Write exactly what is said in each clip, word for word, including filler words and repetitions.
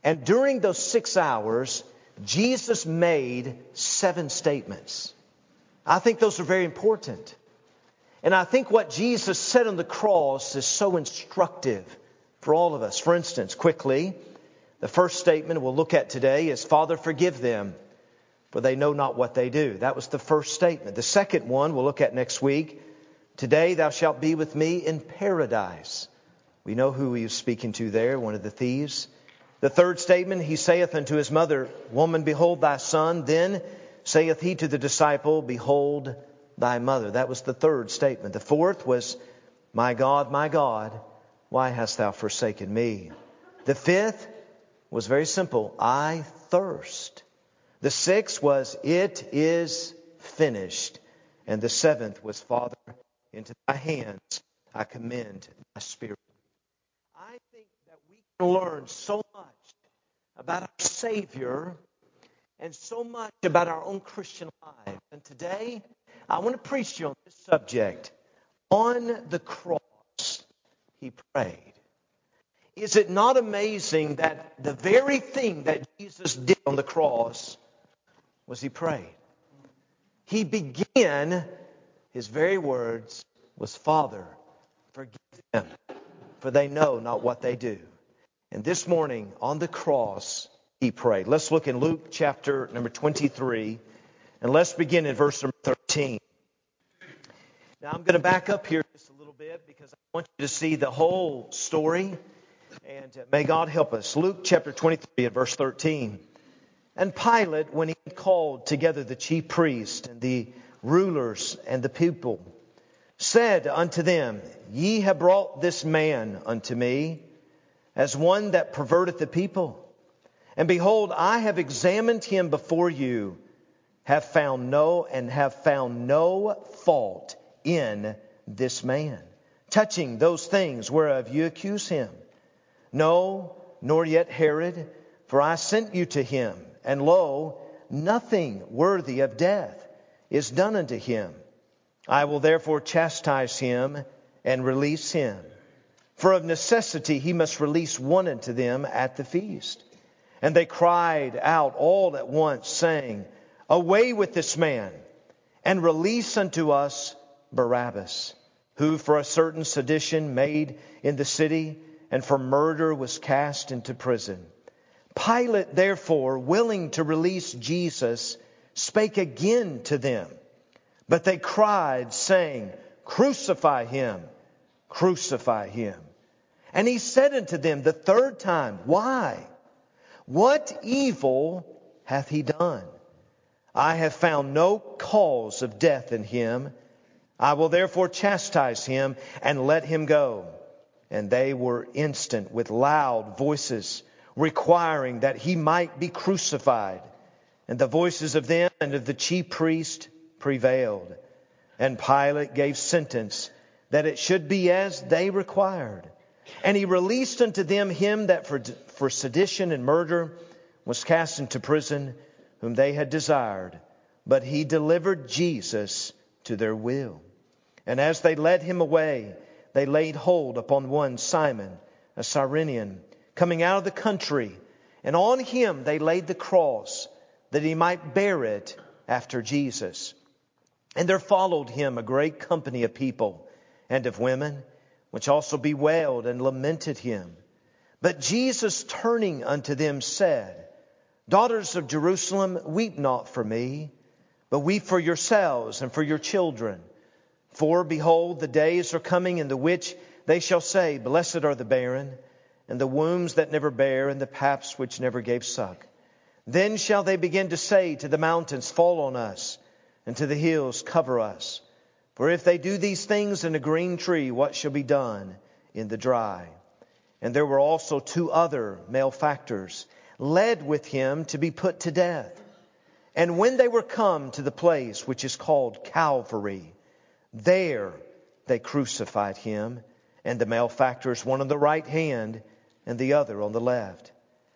And during those six hours, Jesus made seven statements. I think those are very important. And I think what Jesus said on the cross is so instructive for all of us. For instance, quickly, the first statement we'll look at today is, Father, forgive them, for they know not what they do. That was the first statement. The second one we'll look at next week. Today thou shalt be with me in paradise. We know who he was speaking to there, one of the thieves. The third statement, he saith unto his mother, Woman, behold thy son. Then saith he to the disciple, Behold thy mother. That was the third statement. The fourth was, My God, my God, why hast thou forsaken me? The fifth was very simple, I thirst. The sixth was, It is finished. And the seventh was, Father, into thy hands I commend my spirit. I think that we can learn so much about our Savior and so much about our own Christian life. And today, I want to preach to you on this subject. On the cross, he prayed. Is it not amazing that the very thing that Jesus did on the cross was he prayed? He began, his very words was, Father, forgive them, for they know not what they do. And this morning, on the cross, he prayed. Let's look in Luke chapter number twenty-three, and let's begin in verse number thirteen. Now, I'm going to back up here just a little bit because I want you to see the whole story, and may God help us. Luke chapter twenty-three and verse thirteen. And Pilate, when he had called together the chief priests and the rulers and the people, said unto them, Ye have brought this man unto me as one that perverteth the people. And behold, I have examined him before you, have found no and have found no fault in this man, touching those things whereof you accuse him. No, nor yet Herod, for I sent you to him, and lo, nothing worthy of death is done unto him. I will therefore chastise him and release him. For of necessity he must release one unto them at the feast. And they cried out all at once, saying, Away with this man, and release unto us Barabbas, who for a certain sedition made in the city, and for murder was cast into prison. Pilate, therefore, willing to release Jesus, spake again to them. But they cried, saying, Crucify him, crucify him. And he said unto them the third time, Why? What evil hath he done? I have found no cause of death in him. I will therefore chastise him and let him go. And they were instant with loud voices, requiring that he might be crucified. And the voices of them and of the chief priest prevailed. And Pilate gave sentence that it should be as they required. And he released unto them him that for, for sedition and murder was cast into prison, whom they had desired. But he delivered Jesus to their will. And as they led him away, they laid hold upon one Simon, a Cyrenian, coming out of the country. And on him they laid the cross, that he might bear it after Jesus. And there followed him a great company of people and of women, which also bewailed and lamented him. But Jesus, turning unto them, said, Daughters of Jerusalem, weep not for me, but weep for yourselves and for your children. For, behold, the days are coming in the which they shall say, Blessed are the barren, and the wombs that never bare, and the paps which never gave suck. Then shall they begin to say to the mountains, Fall on us, and to the hills, Cover us. For if they do these things in a green tree, what shall be done in the dry? And there were also two other malefactors, led with him to be put to death. And when they were come to the place which is called Calvary, there they crucified him, and the malefactors, one on the right hand and the other on the left.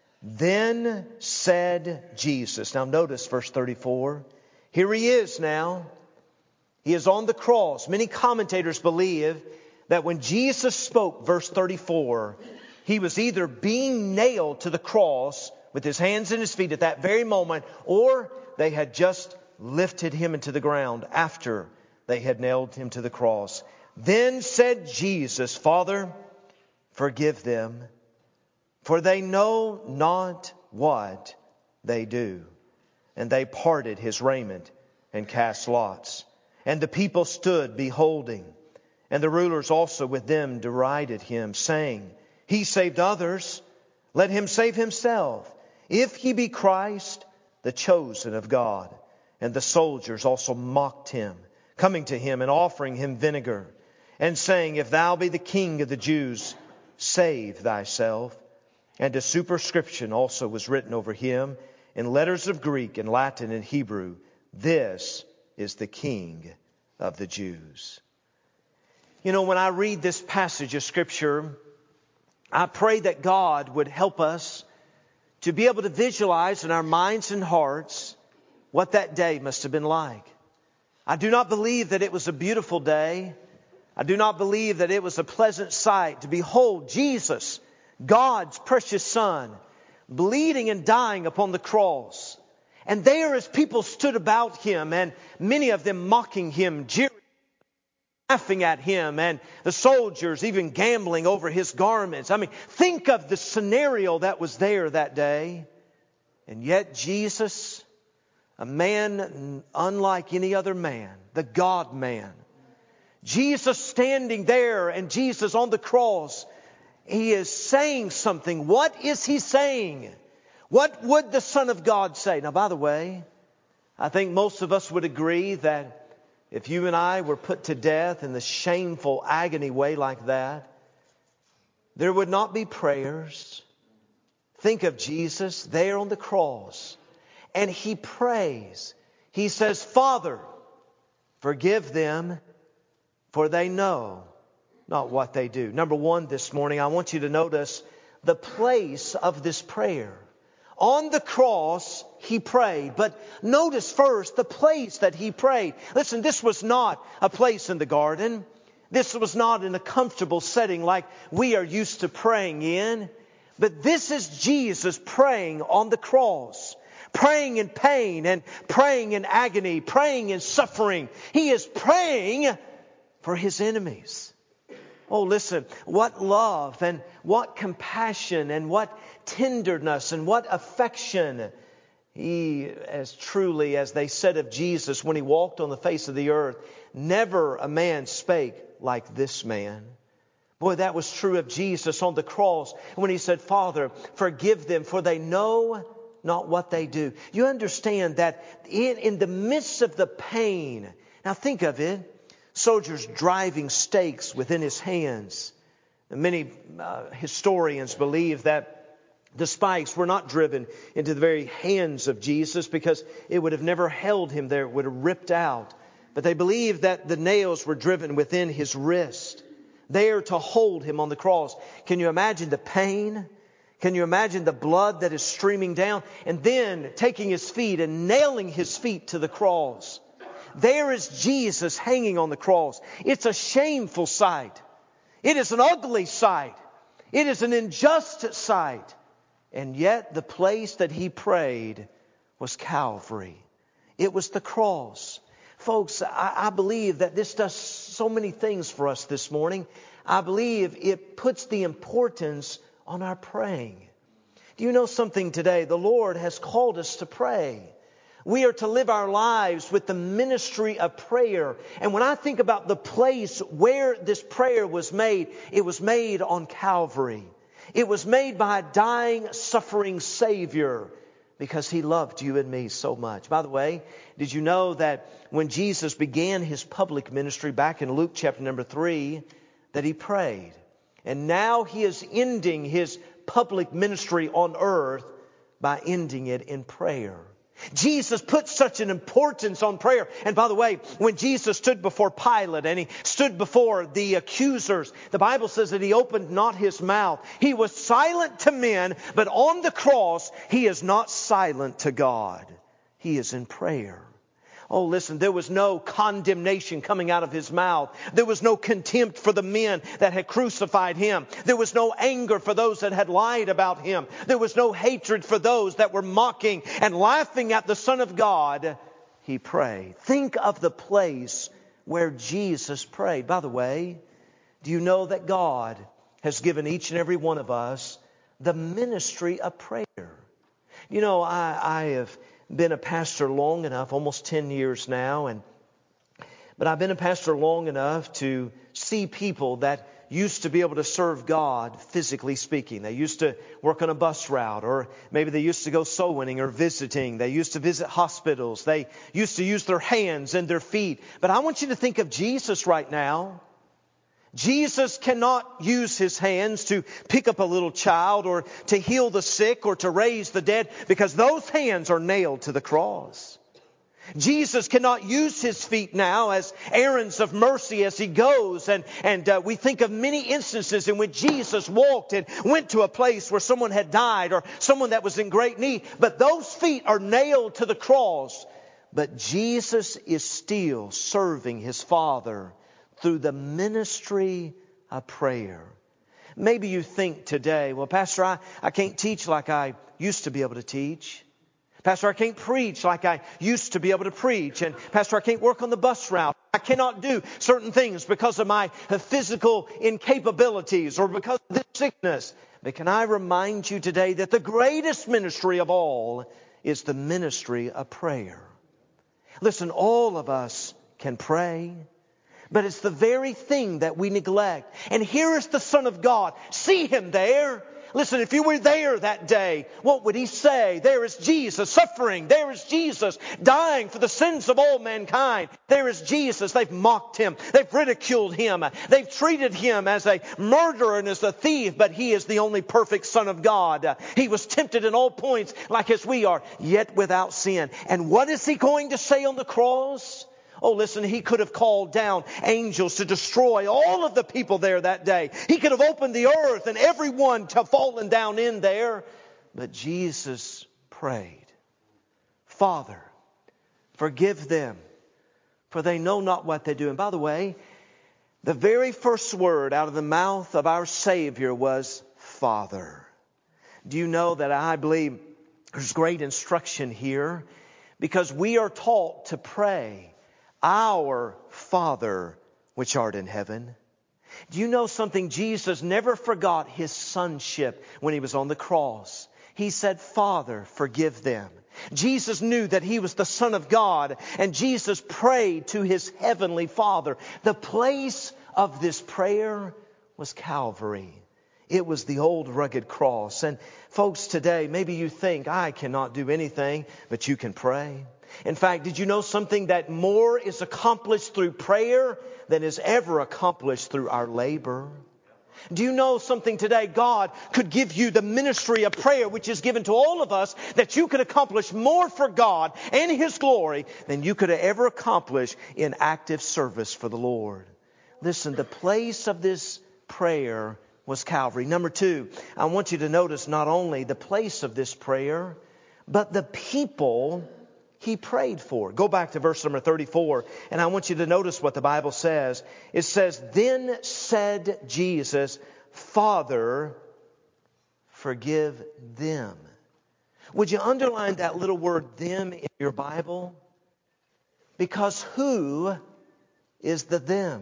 Then said Jesus, now notice verse thirty-four, here he is now. He is on the cross. Many commentators believe that when Jesus spoke, verse thirty-four, He was either being nailed to the cross with his hands and his feet at that very moment, or they had just lifted him into the ground after they had nailed him to the cross. Then said Jesus, Father, forgive them, for they know not what they do. And they parted his raiment and cast lots. And the people stood beholding. And the rulers also with them derided him, saying, He saved others, let him save himself, if he be Christ, the chosen of God. And the soldiers also mocked him, coming to him and offering him vinegar, and saying, If thou be the king of the Jews, save thyself. And a superscription also was written over him in letters of Greek and Latin and Hebrew, This is the King of the Jews. You know, when I read this passage of Scripture, I pray that God would help us to be able to visualize in our minds and hearts what that day must have been like. I do not believe that it was a beautiful day. I do not believe that it was a pleasant sight to behold Jesus, God's precious Son, bleeding and dying upon the cross. And there as people stood about him, and many of them mocking him, jeering, laughing at him, and the soldiers even gambling over his garments. I mean, think of the scenario that was there that day. And yet Jesus, a man unlike any other man, the God-man, Jesus standing there and Jesus on the cross, he is saying something. What is he saying? What would the Son of God say? Now, by the way, I think most of us would agree that if you and I were put to death in the shameful agony way like that, there would not be prayers. Think of Jesus there on the cross. And he prays. He says, Father, forgive them, for they know not what they do. Number one this morning, I want you to notice the place of this prayer. On the cross, he prayed. But notice first the place that he prayed. Listen, this was not a place in the garden. This was not in a comfortable setting like we are used to praying in. But this is Jesus praying on the cross. Praying in pain and praying in agony, praying in suffering. He is praying for his enemies. Oh, listen, what love and what compassion and what tenderness and what affection. He, as truly as they said of Jesus when he walked on the face of the earth, never a man spake like this man. Boy, that was true of Jesus on the cross when he said, Father, forgive them, for they know not what they do. You understand that in, in the midst of the pain, now think of it, soldiers driving stakes within his hands. And many uh, historians believe that the spikes were not driven into the very hands of Jesus because it would have never held him there. It would have ripped out. But they believe that the nails were driven within his wrist, there to hold him on the cross. Can you imagine the pain? Can you imagine the blood that is streaming down? And then taking his feet and nailing his feet to the cross. There is Jesus hanging on the cross. It's a shameful sight. It is an ugly sight. It is an unjust sight. And yet the place that he prayed was Calvary. It was the cross. Folks, I, I believe that this does so many things for us this morning. I believe it puts the importance on our praying. Do you know something today? The Lord has called us to pray. We are to live our lives with the ministry of prayer. And when I think about the place where this prayer was made, it was made on Calvary. It was made by a dying, suffering Savior because He loved you and me so much. By the way, did you know that when Jesus began His public ministry back in Luke chapter number three, that He prayed? And now He is ending His public ministry on earth by ending it in prayer. Jesus put such an importance on prayer. And by the way, when Jesus stood before Pilate and He stood before the accusers, the Bible says that He opened not His mouth. He was silent to men, but on the cross, He is not silent to God. He is in prayer. Oh, listen, there was no condemnation coming out of his mouth. There was no contempt for the men that had crucified him. There was no anger for those that had lied about him. There was no hatred for those that were mocking and laughing at the Son of God. He prayed. Think of the place where Jesus prayed. By the way, do you know that God has given each and every one of us the ministry of prayer? You know, I, I have been a pastor long enough, almost ten years now, and but I've been a pastor long enough to see people that used to be able to serve God, physically speaking. They used to work on a bus route, or maybe they used to go soul winning or visiting. They used to visit hospitals. They used to use their hands and their feet. But I want you to think of Jesus right now. Jesus cannot use his hands to pick up a little child or to heal the sick or to raise the dead, because those hands are nailed to the cross. Jesus cannot use his feet now as errands of mercy as he goes. And, and uh, we think of many instances in which Jesus walked and went to a place where someone had died or someone that was in great need. But those feet are nailed to the cross. But Jesus is still serving his Father through the ministry of prayer. Maybe you think today, well, Pastor, I, I can't teach like I used to be able to teach. Pastor, I can't preach like I used to be able to preach. And Pastor, I can't work on the bus route. I cannot do certain things because of my physical incapabilities or because of this sickness. But can I remind you today that the greatest ministry of all is the ministry of prayer? Listen, all of us can pray, but it's the very thing that we neglect. And here is the Son of God. See him there. Listen, if you were there that day, what would he say? There is Jesus suffering. There is Jesus dying for the sins of all mankind. There is Jesus. They've mocked him. They've ridiculed him. They've treated him as a murderer and as a thief, but he is the only perfect Son of God. He was tempted in all points like as we are, yet without sin. And what is he going to say on the cross? Oh, listen, he could have called down angels to destroy all of the people there that day. He could have opened the earth and everyone to fallen down in there. But Jesus prayed, Father, forgive them, for they know not what they do. And by the way, the very first word out of the mouth of our Savior was Father. Do you know that I believe there's great instruction here, because we are taught to pray, Our Father, which art in heaven. Do you know something? Jesus never forgot his sonship when he was on the cross. He said, Father, forgive them. Jesus knew that he was the Son of God, and Jesus prayed to his heavenly Father. The place of this prayer was Calvary. It was the old rugged cross. And folks, today, maybe you think, I cannot do anything, but you can pray. In fact, did you know something? That more is accomplished through prayer than is ever accomplished through our labor? Do you know something today? God could give you the ministry of prayer, which is given to all of us, that you could accomplish more for God and his glory than you could ever accomplish in active service for the Lord. Listen, the place of this prayer was Calvary. Number two, I want you to notice not only the place of this prayer, but the people he prayed for. Go back to verse number thirty-four, and I want you to notice what the Bible says. It says, Then said Jesus, Father, forgive them. Would you underline that little word them in your Bible? Because who is the them?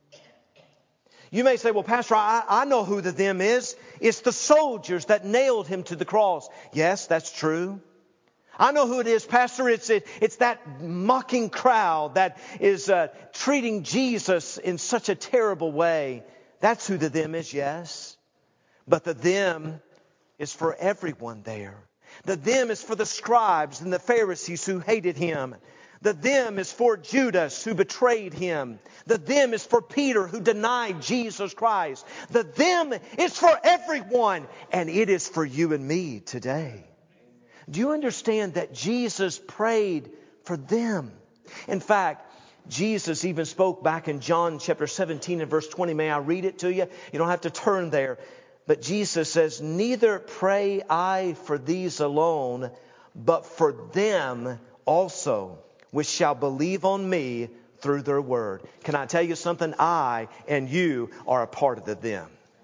You may say, well, Pastor, I, I know who the them is. It's the soldiers that nailed him to the cross. Yes, that's true. I know who it is, Pastor. It's it, it's that mocking crowd that is uh, treating Jesus in such a terrible way. That's who the them is, yes. But the them is for everyone there. The them is for the scribes and the Pharisees who hated him. The them is for Judas who betrayed him. The them is for Peter who denied Jesus Christ. The them is for everyone, and it is for you and me today. Do you understand that Jesus prayed for them? In fact, Jesus even spoke back in John chapter seventeen and verse twenty. May I read it to you? You don't have to turn there. But Jesus says, Neither pray I for these alone, but for them also, which shall believe on me through their word. Can I tell you something? I and you are a part of the them.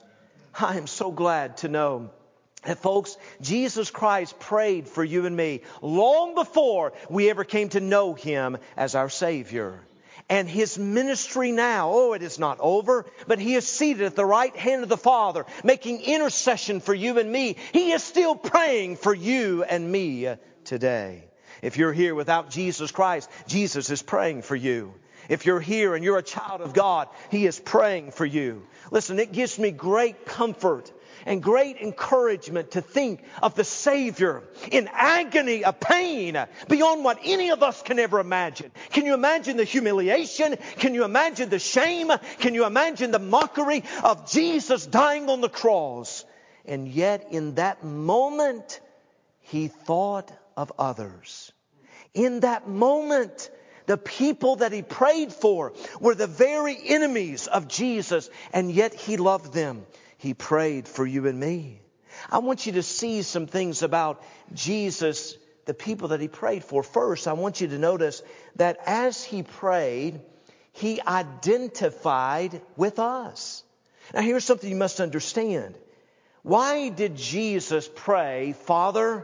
I am so glad to know that, folks, Jesus Christ prayed for you and me long before we ever came to know Him as our Savior. And His ministry now, oh, it is not over, but He is seated at the right hand of the Father, making intercession for you and me. He is still praying for you and me today. If you're here without Jesus Christ, Jesus is praying for you. If you're here and you're a child of God, He is praying for you. Listen, it gives me great comfort and great encouragement to think of the Savior in agony of pain beyond what any of us can ever imagine. Can you imagine the humiliation? Can you imagine the shame? Can you imagine the mockery of Jesus dying on the cross? And yet in that moment, He thought of others. In that moment, the people that He prayed for were the very enemies of Jesus, and yet He loved them. He prayed for you and me. I want you to see some things about Jesus, the people that He prayed for. First, I want you to notice that as He prayed, He identified with us. Now, here's something you must understand. Why did Jesus pray, Father,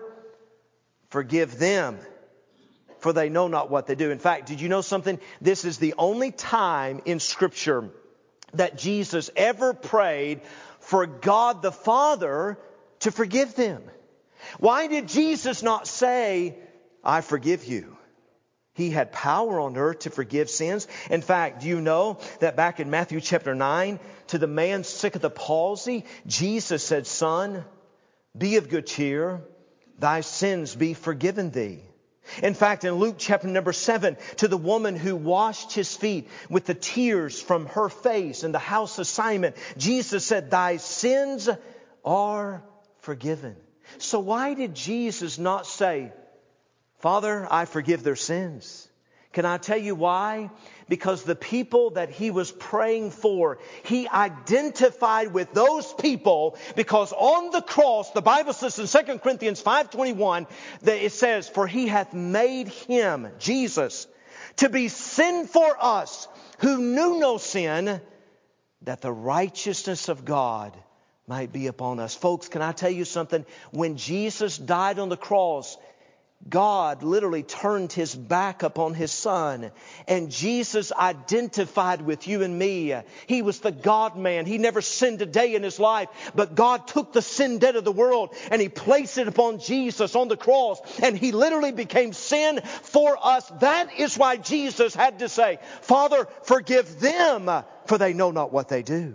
forgive them, for they know not what they do? In fact, did you know something? This is the only time in Scripture that Jesus ever prayed for God the Father to forgive them. Why did Jesus not say, I forgive you? He had power on earth to forgive sins. In fact, do you know that back in Matthew chapter nine, to the man sick of the palsy, Jesus said, Son, be of good cheer. Thy sins be forgiven thee. In fact, in Luke chapter number seven, to the woman who washed His feet with the tears from her face in the house of Simon, Jesus said, Thy sins are forgiven. So why did Jesus not say, Father, I forgive their sins? Can I tell you why? Because the people that He was praying for, He identified with those people, because on the cross, the Bible says in Second Corinthians five twenty-one, that it says, For He hath made Him, Jesus, to be sin for us who knew no sin, that the righteousness of God might be upon us. Folks, can I tell you something? When Jesus died on the cross, God literally turned His back upon His Son, and Jesus identified with you and me. He was the God-man. He never sinned a day in His life, but God took the sin debt of the world and He placed it upon Jesus on the cross, and He literally became sin for us. That is why Jesus had to say, Father, forgive them, for they know not what they do.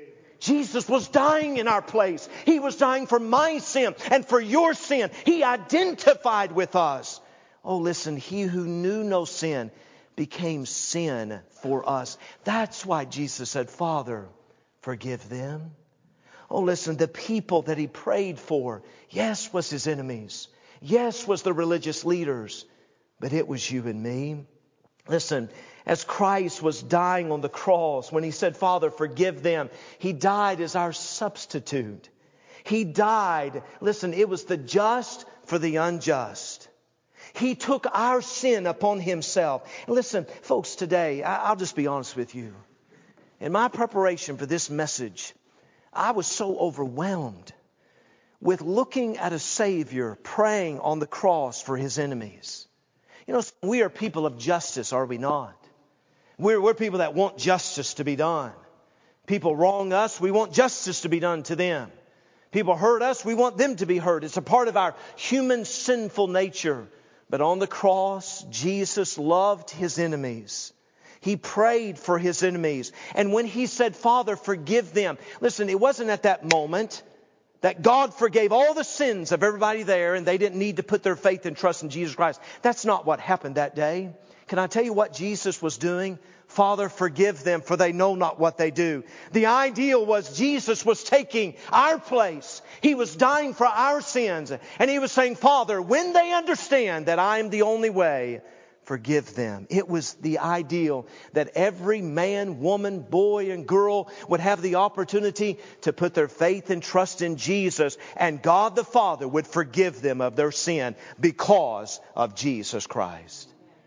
Jesus was dying in our place. He was dying for my sin and for your sin. He identified with us. Oh, listen, He who knew no sin became sin for us. That's why Jesus said, Father, forgive them. Oh, listen, the people that He prayed for, yes, was His enemies. Yes, was the religious leaders. But it was you and me. Listen, as Christ was dying on the cross, when He said, Father, forgive them, He died as our substitute. He died. Listen, it was the just for the unjust. He took our sin upon Himself. And listen, folks, today, I'll just be honest with you. In my preparation for this message, I was so overwhelmed with looking at a Savior praying on the cross for His enemies. You know, we are people of justice, are we not? We're, we're people that want justice to be done. People wrong us, we want justice to be done to them. People hurt us, we want them to be hurt. It's a part of our human sinful nature. But on the cross, Jesus loved His enemies. He prayed for His enemies. And when He said, Father, forgive them. Listen, it wasn't at that moment that God forgave all the sins of everybody there and they didn't need to put their faith and trust in Jesus Christ. That's not what happened that day. Can I tell you what Jesus was doing? Father, forgive them, for they know not what they do. The ideal was Jesus was taking our place. He was dying for our sins. And He was saying, Father, when they understand that I am the only way, forgive them. It was the ideal that every man, woman, boy, and girl would have the opportunity to put their faith and trust in Jesus, and God the Father would forgive them of their sin because of Jesus Christ.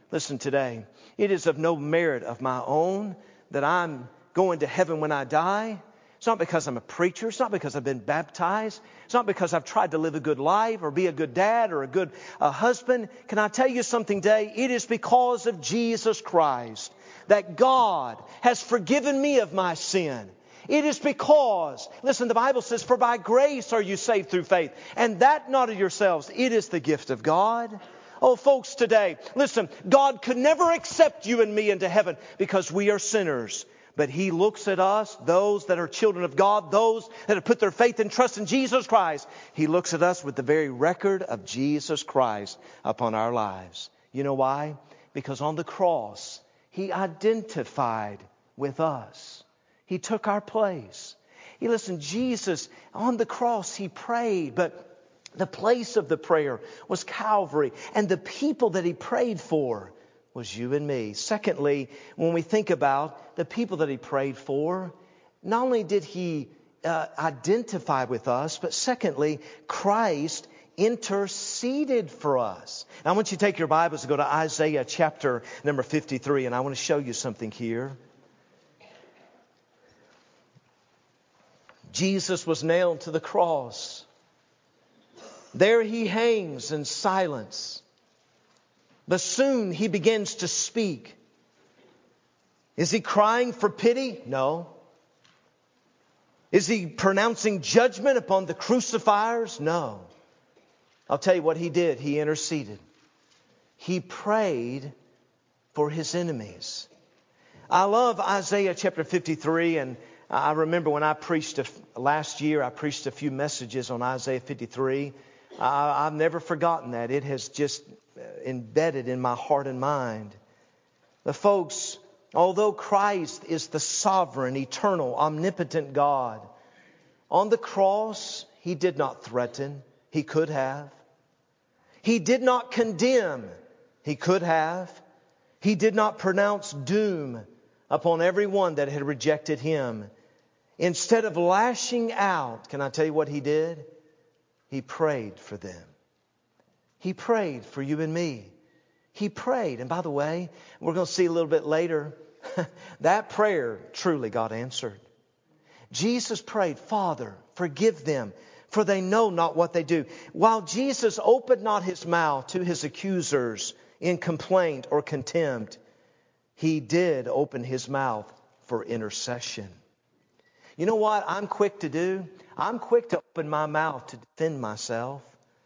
Listen today, it is of no merit of my own that I'm going to heaven when I die. It's not because I'm a preacher. It's not because I've been baptized. It's not because I've tried to live a good life or be a good dad or a good uh, husband. Can I tell you something today? It is because of Jesus Christ that God has forgiven me of my sin. It is because, listen, the Bible says, for by grace are you saved through faith, and that not of yourselves. It is the gift of God. Oh, folks, today, listen, God could never accept you and me into heaven because we are sinners. But He looks at us, those that are children of God, those that have put their faith and trust in Jesus Christ. He looks at us with the very record of Jesus Christ upon our lives. You know why? Because on the cross, He identified with us. He took our place. You listen, Jesus, on the cross, He prayed, but the place of the prayer was Calvary. And the people that He prayed for was you and me. Secondly, when we think about the people that He prayed for, not only did He uh, identify with us, but secondly, Christ interceded for us. Now, I want you to take your Bibles and go to Isaiah chapter number fifty-three, and I want to show you something here. Jesus was nailed to the cross. There He hangs in silence. But soon He begins to speak. Is He crying for pity? No. Is He pronouncing judgment upon the crucifiers? No. I'll tell you what He did. He interceded. He prayed for His enemies. I love Isaiah chapter fifty-three, and I remember when I preached a, last year, I preached a few messages on Isaiah fifty-three. I, I've never forgotten that. It has just embedded in my heart and mind. The folks, although Christ is the sovereign, eternal, omnipotent God, on the cross, He did not threaten. He could have. He did not condemn. He could have. He did not pronounce doom upon everyone that had rejected Him. Instead of lashing out, can I tell you what He did? He prayed for them. He prayed for you and me. He prayed. And by the way, we're going to see a little bit later, that prayer truly got answered. Jesus prayed, Father, forgive them, for they know not what they do. While Jesus opened not His mouth to His accusers in complaint or contempt, He did open His mouth for intercession. You know what I'm quick to do? I'm quick to open my mouth to defend myself.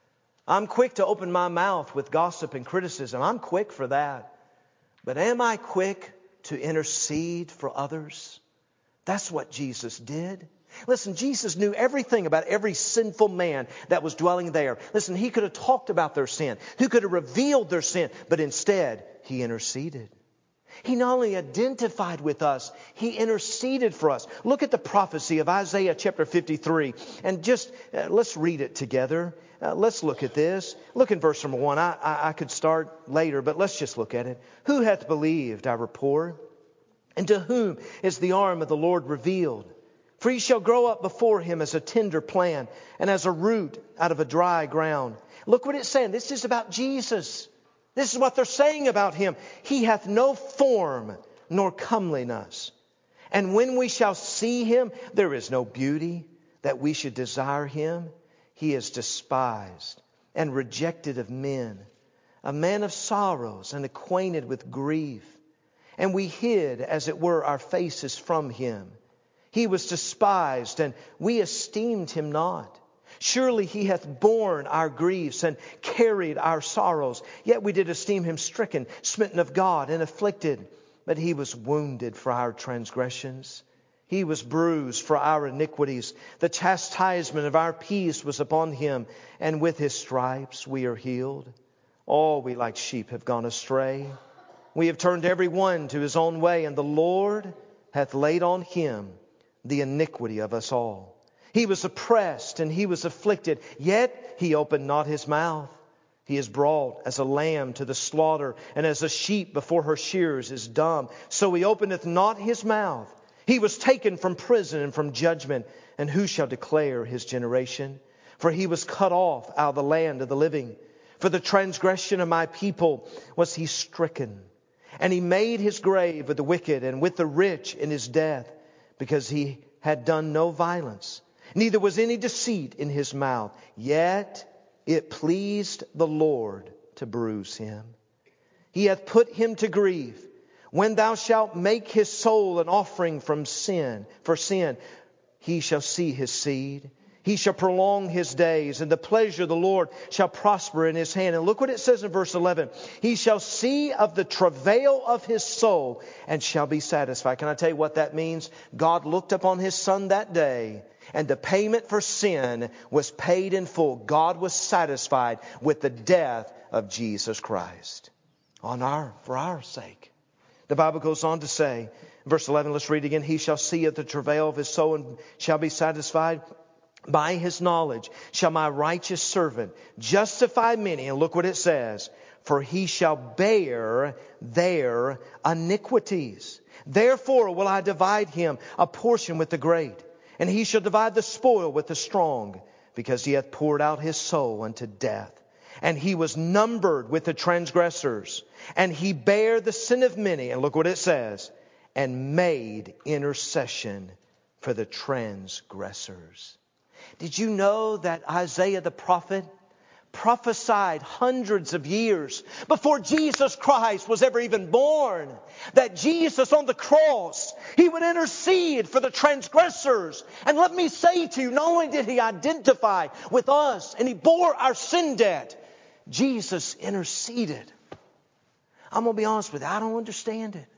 I'm quick to open my mouth with gossip and criticism. I'm quick for that. But am I quick to intercede for others? That's what Jesus did. Listen, Jesus knew everything about every sinful man that was dwelling there. Listen, He could have talked about their sin. He could have revealed their sin. But instead, He interceded. He not only identified with us, He interceded for us. Look at the prophecy of Isaiah chapter fifty-three. And just, uh, let's read it together. Uh, let's look at this. Look in verse number one. I, I, I could start later, but let's just look at it. Who hath believed our report? And to whom is the arm of the Lord revealed? For He shall grow up before Him as a tender plant, and as a root out of a dry ground. Look what it's saying. This is about Jesus. This is what they're saying about Him. He hath no form nor comeliness. And when we shall see Him, there is no beauty that we should desire Him. He is despised and rejected of men, a man of sorrows and acquainted with grief. And we hid, as it were, our faces from Him. He was despised, and we esteemed Him not. Surely He hath borne our griefs and carried our sorrows. Yet we did esteem Him stricken, smitten of God, and afflicted. But He was wounded for our transgressions. He was bruised for our iniquities. The chastisement of our peace was upon Him, and with His stripes we are healed. All we like sheep have gone astray. We have turned every one to his own way, and the Lord hath laid on Him the iniquity of us all. He was oppressed and He was afflicted, yet He opened not His mouth. He is brought as a lamb to the slaughter, and as a sheep before her shearers is dumb. So He openeth not His mouth. He was taken from prison and from judgment. And who shall declare His generation? For He was cut off out of the land of the living. For the transgression of my people was he stricken. And he made his grave with the wicked and with the rich in his death, because he had done no violence, neither was any deceit in his mouth. Yet it pleased the Lord to bruise him. He hath put him to grief. When thou shalt make his soul an offering from sin, for sin, he shall see his seed. He shall prolong his days, and the pleasure of the Lord shall prosper in his hand. And look what it says in verse eleven. He shall see of the travail of his soul and shall be satisfied. Can I tell you what that means? God looked upon his son that day, and the payment for sin was paid in full. God was satisfied with the death of Jesus Christ on our, for our sake. The Bible goes on to say, verse eleven, let's read again. He shall see of the travail of his soul and shall be satisfied. By his knowledge shall my righteous servant justify many. And look what it says. For he shall bear their iniquities. Therefore will I divide him a portion with the great. And he shall divide the spoil with the strong. Because he hath poured out his soul unto death. And he was numbered with the transgressors. And he bare the sin of many. And look what it says. And made intercession for the transgressors. Did you know that Isaiah the prophet prophesied hundreds of years before Jesus Christ was ever even born, that Jesus on the cross, he would intercede for the transgressors? And let me say to you, not only did he identify with us and he bore our sin debt, Jesus interceded. I'm going to be honest with you, I don't understand it.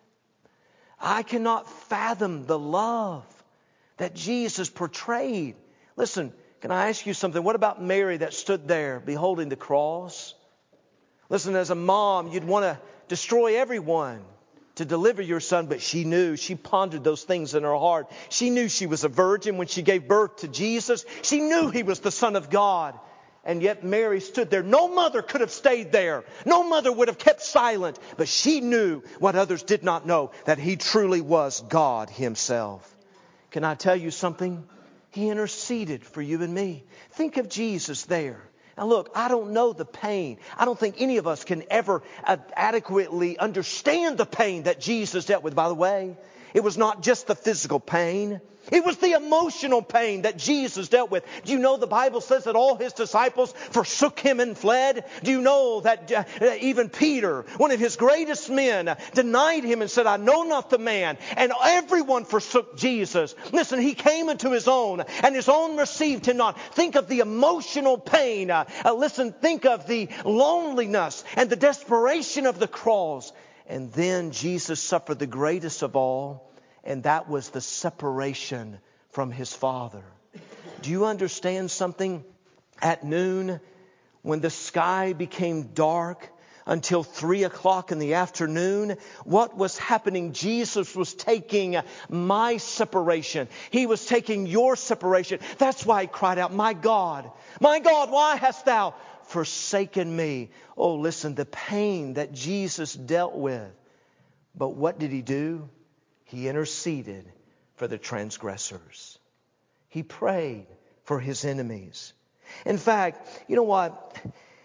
I cannot fathom the love that Jesus portrayed. Listen, can I ask you something? What about Mary that stood there beholding the cross? Listen, as a mom, you'd want to destroy everyone to deliver your son, but she knew, she pondered those things in her heart. She knew she was a virgin when she gave birth to Jesus. She knew he was the Son of God. And yet Mary stood there. No mother could have stayed there. No mother would have kept silent. But she knew what others did not know, that he truly was God himself. Can I tell you something? He interceded for you and me. Think of Jesus there. Now look, I don't know the pain. I don't think any of us can ever adequately understand the pain that Jesus dealt with. By the way, it was not just the physical pain. It was the emotional pain that Jesus dealt with. Do you know the Bible says that all his disciples forsook him and fled? Do you know that uh, even Peter, one of his greatest men, uh, denied him and said, I know not the man. And everyone forsook Jesus. Listen, he came into his own and his own received him not. Think of the emotional pain. Uh, uh, listen, think of the loneliness and the desperation of the cross. And then Jesus suffered the greatest of all. And that was the separation from his Father. Do you understand something? At noon, when the sky became dark until three o'clock in the afternoon, what was happening? Jesus was taking my separation. He was taking your separation. That's why he cried out, my God, my God, why hast thou forsaken me? Oh, listen, the pain that Jesus dealt with. But what did he do? He interceded for the transgressors. He prayed for his enemies. In fact, you know what?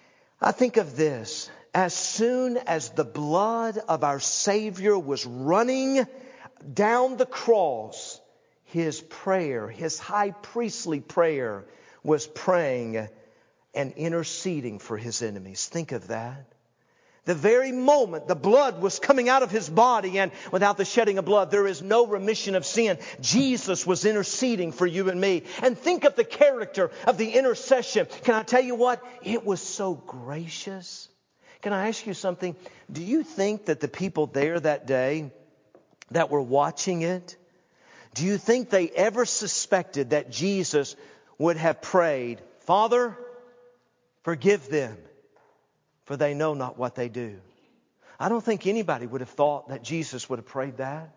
I think of this. As soon as the blood of our Savior was running down the cross, his prayer, his high priestly prayer, was praying and interceding for his enemies. Think of that. The very moment the blood was coming out of his body, and without the shedding of blood, there is no remission of sin. Jesus was interceding for you and me. And think of the character of the intercession. Can I tell you what? It was so gracious. Can I ask you something? Do you think that the people there that day that were watching it, do you think they ever suspected that Jesus would have prayed, Father, forgive them, for they know not what they do? I don't think anybody would have thought that Jesus would have prayed that.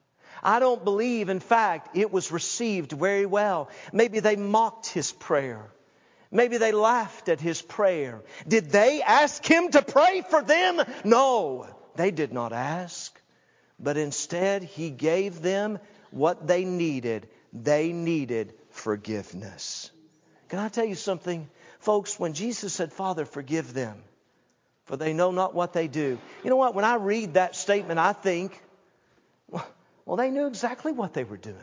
I don't believe, in fact, it was received very well. Maybe they mocked his prayer. Maybe they laughed at his prayer. Did they ask him to pray for them? No, they did not ask. But instead, he gave them what they needed. They needed forgiveness. Can I tell you something? Folks, when Jesus said, Father, forgive them, for they know not what they do. You know what? When I read that statement, I think, well, they knew exactly what they were doing.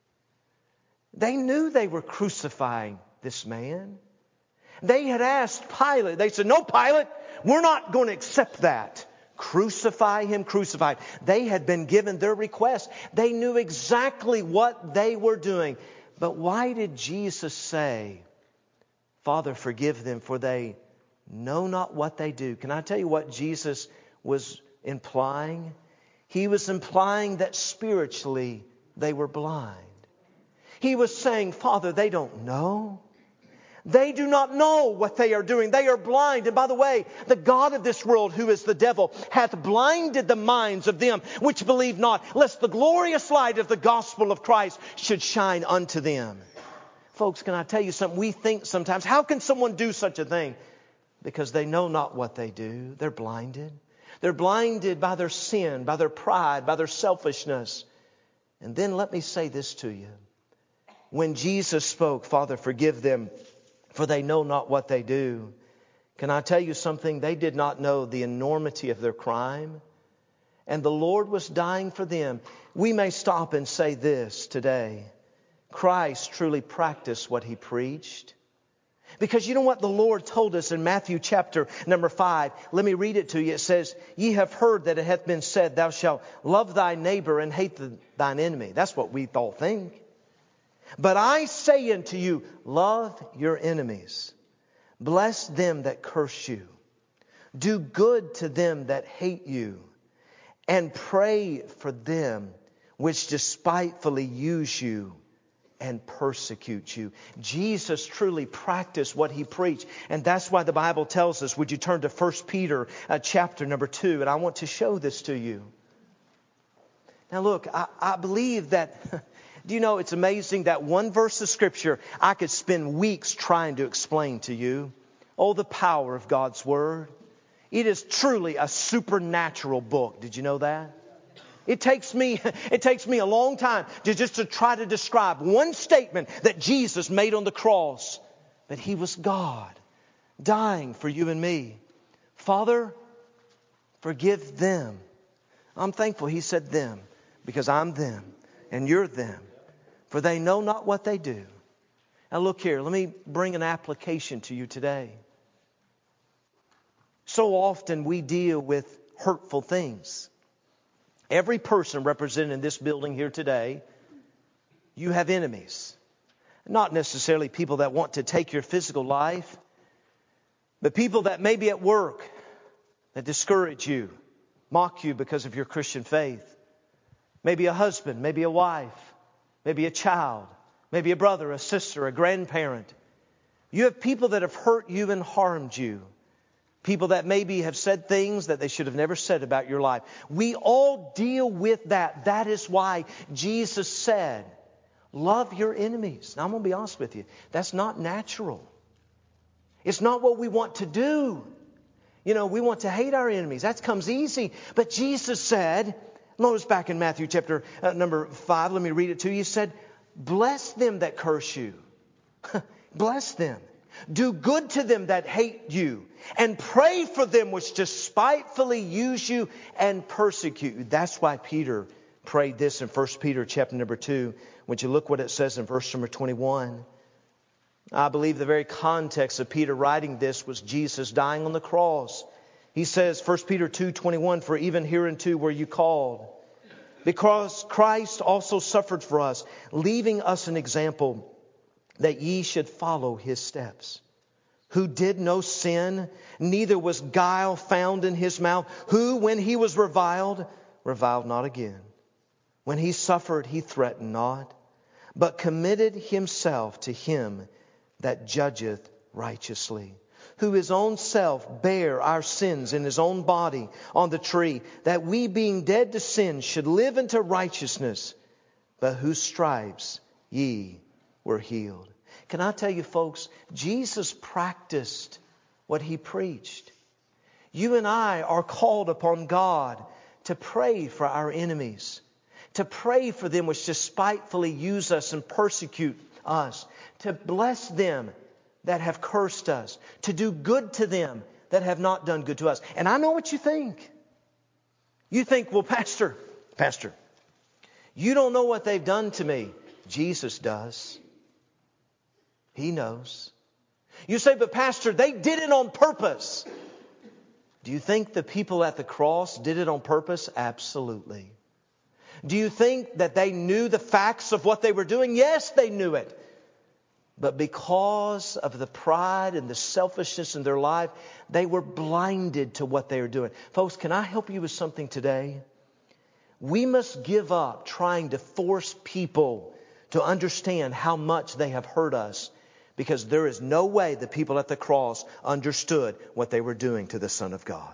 They knew they were crucifying this man. They had asked Pilate. They said, no, Pilate, we're not going to accept that. Crucify him, crucify him. They had been given their request. They knew exactly what they were doing. But why did Jesus say, Father, forgive them, for they know not what they do? Can I tell you what Jesus was implying? He was implying that spiritually they were blind. He was saying, Father, they don't know. They do not know what they are doing. They are blind. And by the way, the God of this world, who is the devil, hath blinded the minds of them which believe not, lest the glorious light of the gospel of Christ should shine unto them. Folks, can I tell you something? We think sometimes, how can someone do such a thing? Because they know not what they do. They're blinded. They're blinded by their sin, by their pride, by their selfishness. And then let me say this to you. When Jesus spoke, Father, forgive them, for they know not what they do. Can I tell you something? They did not know the enormity of their crime. And the Lord was dying for them. We may stop and say this today. Christ truly practiced what He preached. Because you know what the Lord told us in Matthew chapter number five. Let me read it to you. It says, ye have heard that it hath been said, thou shalt love thy neighbor and hate the, thine enemy. That's what we all think. But I say unto you, love your enemies. Bless them that curse you. Do good to them that hate you. And pray for them which despitefully use you and persecute you. Jesus truly practiced what He preached. And that's why the Bible tells us, would you turn to First Peter uh, chapter number two. And I want to show this to you. Now look, I, I believe that... Do you know, it's amazing that one verse of Scripture I could spend weeks trying to explain to you. Oh, the power of God's Word. It is truly a supernatural book. Did you know that? It takes me, it takes me a long time to just to try to describe one statement that Jesus made on the cross. That He was God, dying for you and me. Father, forgive them. I'm thankful He said them, because I'm them and you're them. For they know not what they do. Now look here, let me bring an application to you today. So often we deal with hurtful things. Every person represented in this building here today, you have enemies. Not necessarily people that want to take your physical life, but people that may be at work that discourage you, mock you because of your Christian faith. Maybe a husband, maybe a wife. Maybe a child, maybe a brother, a sister, a grandparent. You have people that have hurt you and harmed you. People that maybe have said things that they should have never said about your life. We all deal with that. That is why Jesus said, love your enemies. Now I'm going to be honest with you. That's not natural. It's not what we want to do. You know, we want to hate our enemies. That comes easy. But Jesus said... Notice back in Matthew chapter uh, number five, let me read it to you. He said, bless them that curse you. Bless them. Do good to them that hate you. And pray for them which despitefully use you and persecute you. That's why Peter prayed this in First Peter chapter number two. When you look what it says in verse number twenty-one. I believe the very context of Peter writing this was Jesus dying on the cross. He says, First Peter two twenty-one, for even hereunto were you called, because Christ also suffered for us, leaving us an example that ye should follow His steps. Who did no sin, neither was guile found in His mouth. Who, when He was reviled, reviled not again. When He suffered, He threatened not, but committed Himself to Him that judgeth righteously. Who His own self bare our sins in His own body on the tree, that we being dead to sin should live unto righteousness, but whose stripes ye were healed. Can I tell you, folks, Jesus practiced what He preached. You and I are called upon God to pray for our enemies, to pray for them which despitefully use us and persecute us, to bless them that have cursed us, to do good to them that have not done good to us. And I know what you think. You think, well, Pastor, Pastor, you don't know what they've done to me. Jesus does. He knows. You say, but Pastor, they did it on purpose. Do you think the people at the cross did it on purpose? Absolutely. Do you think that they knew the facts of what they were doing? Yes, they knew it. But because of the pride and the selfishness in their life, they were blinded to what they were doing. Folks, can I help you with something today? We must give up trying to force people to understand how much they have hurt us, because there is no way the people at the cross understood what they were doing to the Son of God.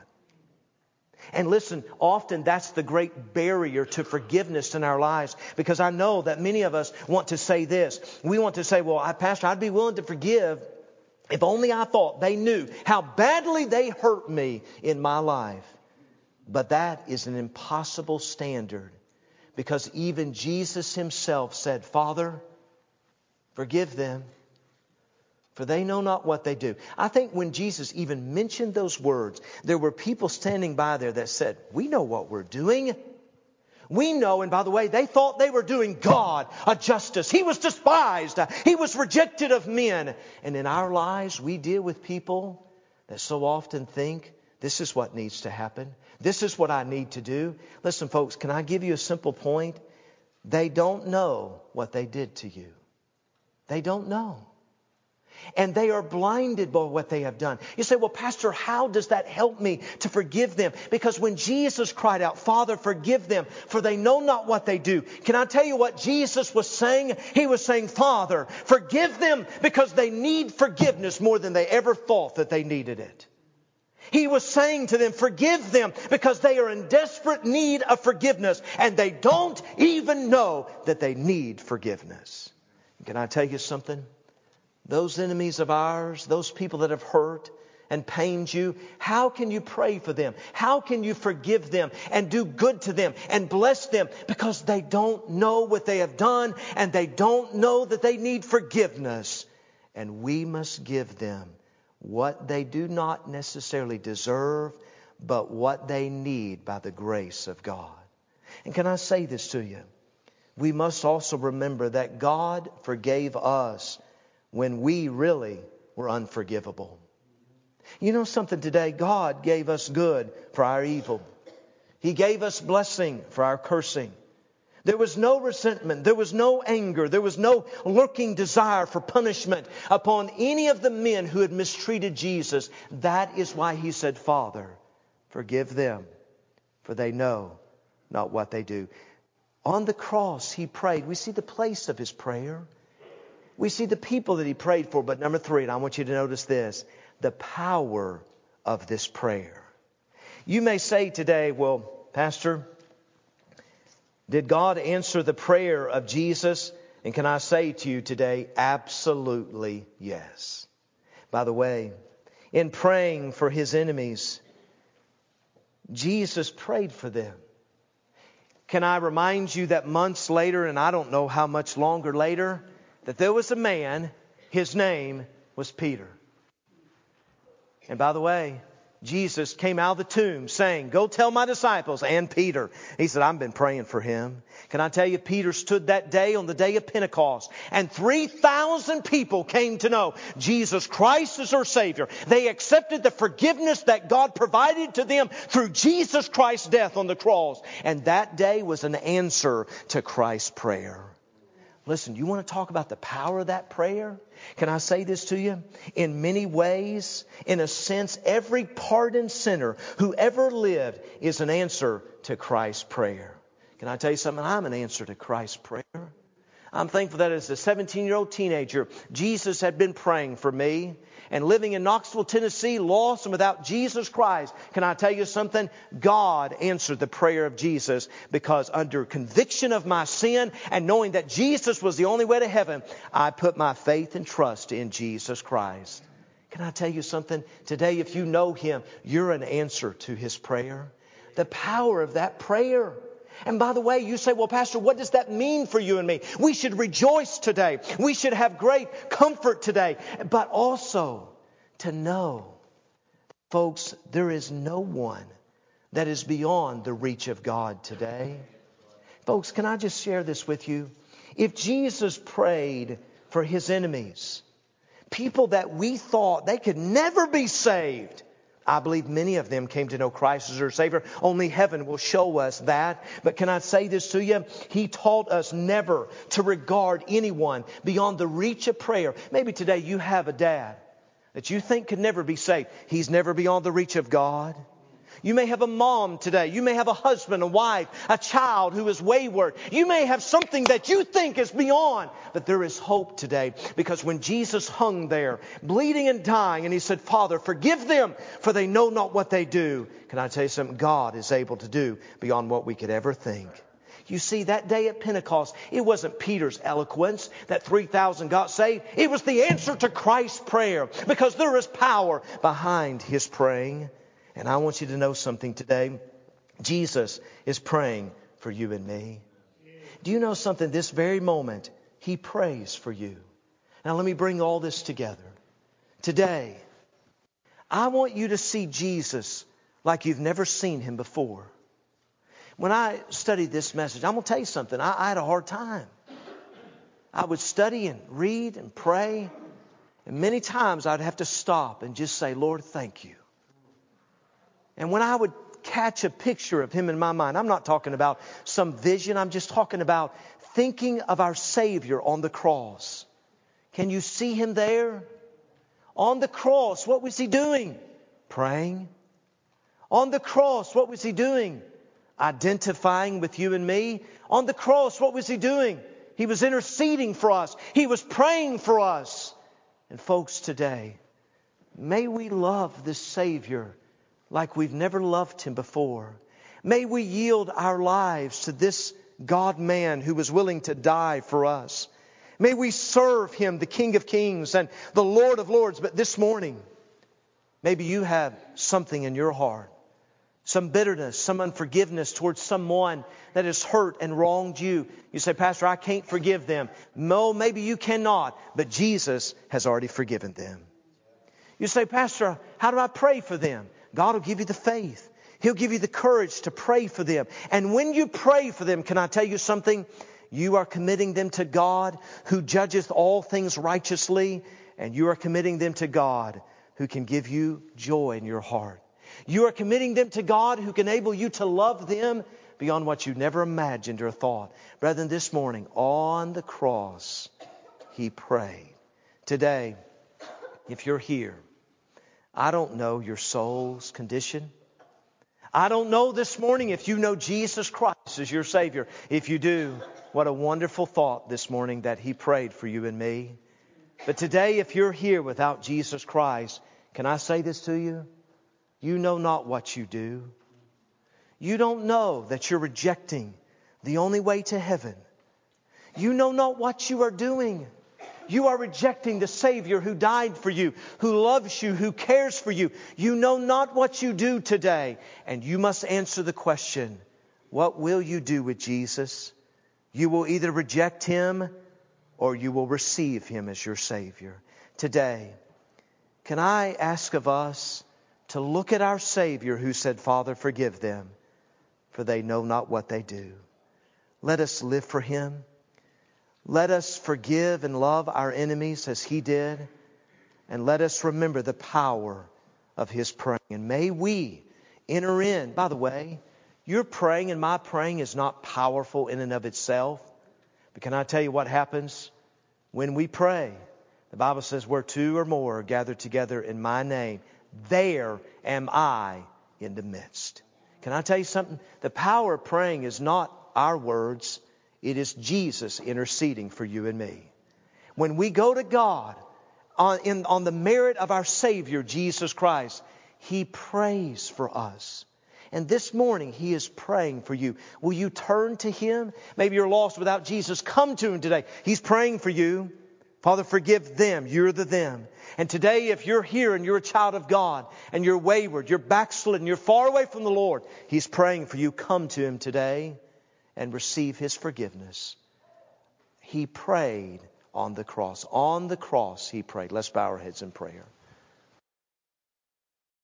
And listen, often that's the great barrier to forgiveness in our lives, because I know that many of us want to say this. We want to say, well, I, Pastor, I'd be willing to forgive if only I thought they knew how badly they hurt me in my life. But that is an impossible standard, because even Jesus himself said, Father, forgive them, for they know not what they do. I think when Jesus even mentioned those words, there were people standing by there that said, we know what we're doing. We know, and by the way, they thought they were doing God a justice. He was despised. He was rejected of men. And in our lives, we deal with people that so often think, this is what needs to happen. This is what I need to do. Listen, folks, can I give you a simple point? They don't know what they did to you. They don't know. And they are blinded by what they have done. You say, well, Pastor, how does that help me to forgive them? Because when Jesus cried out, Father, forgive them, for they know not what they do. Can I tell you what Jesus was saying? He was saying, Father, forgive them, because they need forgiveness more than they ever thought that they needed it. He was saying to them, forgive them, because they are in desperate need of forgiveness, and they don't even know that they need forgiveness. Can I tell you something? Those enemies of ours, those people that have hurt and pained you, how can you pray for them? How can you forgive them and do good to them and bless them? Because they don't know what they have done, and they don't know that they need forgiveness. And we must give them what they do not necessarily deserve, but what they need by the grace of God. And can I say this to you? We must also remember that God forgave us when we really were unforgivable. You know something today? God gave us good for our evil. He gave us blessing for our cursing. There was no resentment. There was no anger. There was no lurking desire for punishment upon any of the men who had mistreated Jesus. That is why He said, Father, forgive them, for they know not what they do. On the cross, He prayed. We see the place of His prayer. We see the people that He prayed for. But number three, and I want you to notice this, the power of this prayer. You may say today, well, Pastor, did God answer the prayer of Jesus? And can I say to you today, absolutely yes. By the way, in praying for His enemies, Jesus prayed for them. Can I remind you that months later, and I don't know how much longer later, that there was a man, his name was Peter. And by the way, Jesus came out of the tomb saying, go tell my disciples and Peter. He said, I've been praying for him. Can I tell you, Peter stood that day on the day of Pentecost, and three thousand people came to know Jesus Christ as their Savior. They accepted the forgiveness that God provided to them through Jesus Christ's death on the cross. And that day was an answer to Christ's prayer. Listen, you want to talk about the power of that prayer? Can I say this to you? In many ways, in a sense, every pardoned sinner who ever lived is an answer to Christ's prayer. Can I tell you something? I'm an answer to Christ's prayer. I'm thankful that as a seventeen-year-old teenager, Jesus had been praying for me. And living in Knoxville, Tennessee, lost and without Jesus Christ, can I tell you something? God answered the prayer of Jesus, because under conviction of my sin and knowing that Jesus was the only way to heaven, I put my faith and trust in Jesus Christ. Can I tell you something? Today, if you know Him, you're an answer to His prayer. The power of that prayer. And by the way, you say, well, Pastor, what does that mean for you and me? We should rejoice today. We should have great comfort today. But also to know, folks, there is no one that is beyond the reach of God today. Folks, can I just share this with you? If Jesus prayed for His enemies, people that we thought they could never be saved, I believe many of them came to know Christ as their Savior. Only heaven will show us that. But can I say this to you? He taught us never to regard anyone beyond the reach of prayer. Maybe today you have a dad that you think could never be saved. He's never beyond the reach of God. You may have a mom today. You may have a husband, a wife, a child who is wayward. You may have something that you think is beyond. But there is hope today, because when Jesus hung there, bleeding and dying, and He said, Father, forgive them, for they know not what they do. Can I tell you something? God is able to do beyond what we could ever think. You see, that day at Pentecost, it wasn't Peter's eloquence that three thousand got saved. It was the answer to Christ's prayer, because there is power behind His praying. And I want you to know something today. Jesus is praying for you and me. Do you know something? This very moment, He prays for you. Now let me bring all this together. Today, I want you to see Jesus like you've never seen Him before. When I studied this message, I'm going to tell you something. I, I had a hard time. I would study and read and pray. And many times I'd have to stop and just say, Lord, thank you. And when I would catch a picture of Him in my mind, I'm not talking about some vision. I'm just talking about thinking of our Savior on the cross. Can you see Him there? On the cross, what was He doing? Praying. On the cross, what was He doing? Identifying with you and me. On the cross, what was He doing? He was interceding for us. He was praying for us. And folks, today, may we love this Savior like we've never loved Him before. May we yield our lives to this God-man who was willing to die for us. May we serve Him, the King of Kings and the Lord of Lords. But this morning, maybe you have something in your heart, some bitterness, some unforgiveness towards someone that has hurt and wronged you. You say, Pastor, I can't forgive them. No, maybe you cannot, but Jesus has already forgiven them. You say, Pastor, how do I pray for them? God will give you the faith. He'll give you the courage to pray for them. And when you pray for them, can I tell you something? You are committing them to God who judgeth all things righteously. And you are committing them to God who can give you joy in your heart. You are committing them to God who can enable you to love them beyond what you never imagined or thought. Brethren, this morning on the cross, He prayed. Today, if you're here, I don't know your soul's condition. I don't know this morning if you know Jesus Christ as your Savior. If you do, what a wonderful thought this morning that He prayed for you and me. But today, if you're here without Jesus Christ, can I say this to you? You know not what you do. You don't know that you're rejecting the only way to heaven. You know not what you are doing. You are rejecting the Savior who died for you, who loves you, who cares for you. You know not what you do today. And you must answer the question, what will you do with Jesus? You will either reject Him or you will receive Him as your Savior. Today, can I ask of us to look at our Savior who said, Father, forgive them, for they know not what they do. Let us live for Him. Let us forgive and love our enemies as He did. And let us remember the power of His praying. And may we enter in. By the way, your praying and my praying is not powerful in and of itself. But can I tell you what happens when we pray? The Bible says, where two or more are gathered together in my name, there am I in the midst. Can I tell you something? The power of praying is not our words. It is Jesus interceding for you and me. When we go to God on, in, on the merit of our Savior, Jesus Christ, He prays for us. And this morning, He is praying for you. Will you turn to Him? Maybe you're lost without Jesus. Come to Him today. He's praying for you. Father, forgive them. You're the them. And today, if you're here and you're a child of God and you're wayward, you're backslidden, you're far away from the Lord, He's praying for you. Come to Him today. and receive His forgiveness. He prayed on the cross. On the cross He prayed. Let's bow our heads in prayer.